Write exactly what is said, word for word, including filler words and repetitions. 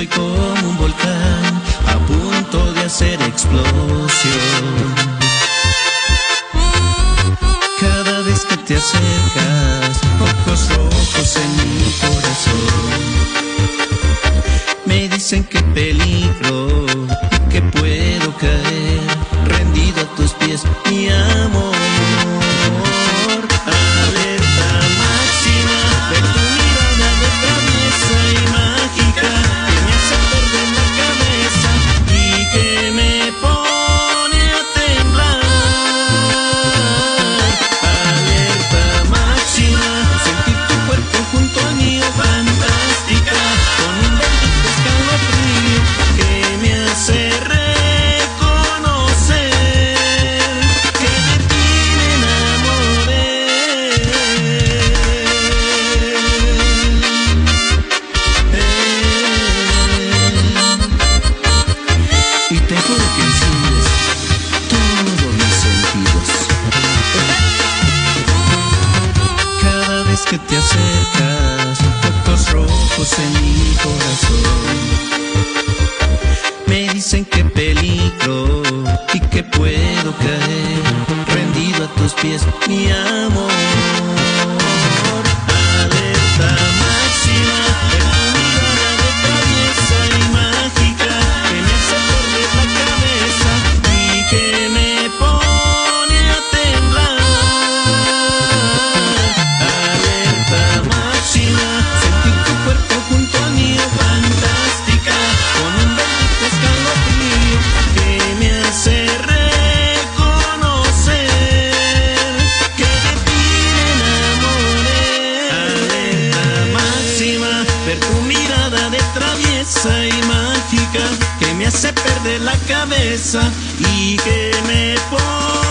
estoy como un volcán a punto de hacer explosión. Cada vez que te acercas, ojos rojos en mi corazón me dicen que peligro y que puedo caer rendido a tus pies, mi amor. Alerta máxima de tu mirada de traviesa y mágica que me hace perder la cabeza y que me pone a temblar. Alerta máxima, sentir tu cuerpo junto al mío, fantástica, con un bendito escalofrío que me hace reconocer que de ti me enamoré. Y te juro que enciendes todos mis sentidos. Cada vez que te acercas, ojos rojos en mi corazón me dicen que peligro y que puedo caer rendido a tus pies, mi amor. Alerta máxima de tu mirada de traviesa y mágica que me hace perder la cabeza y que me pone a temblar. Alerta máxima, sentir tu cuerpo junto al mío, fantástica, con un bendito escalofrío que me hace reconocer que de ti me enamoré. Alerta máxima, ver tu mirada de traviesa y mágica que me hace perder la cabeza y que me pone